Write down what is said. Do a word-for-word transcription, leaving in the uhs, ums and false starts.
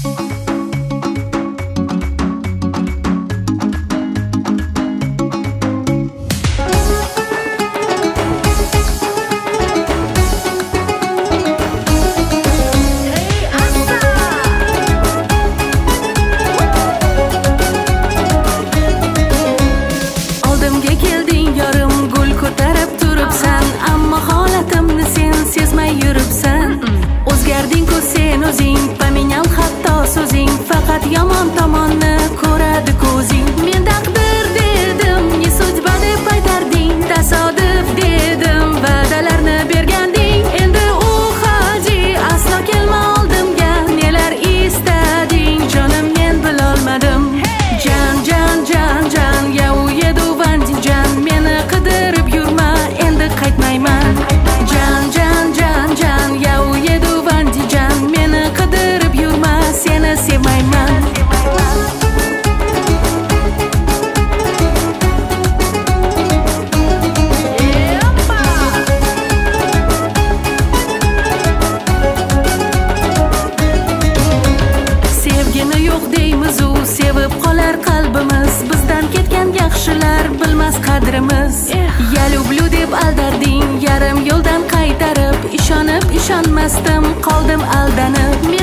Yomon tomonni ko'radi ko'zing. Men taqdir dedim, ne sudba deb qaytarding. Tasodif dedim, va'dalarni berganding. Endi u haji aslo kelma oldimga. Nelar istading, jonim men bilolmadim. Jan, jan, jan, jan, ya u yeduvan jan. Meni qidirib yurma, endi qaytmayman. Jan, jan, jan, jan, ya u yeduvan jan. Meni qidirib yurma, seni sevmayman. Sevgini yo'q deymiz, u sevib qolar qalbimiz. Bizdan ketgan yaxshilar bilmas qadrimiz. Ya люблю deb aldarding, yarim yo'ldan qaytarib. Ishonib ishonmasdim, qoldim aldanib.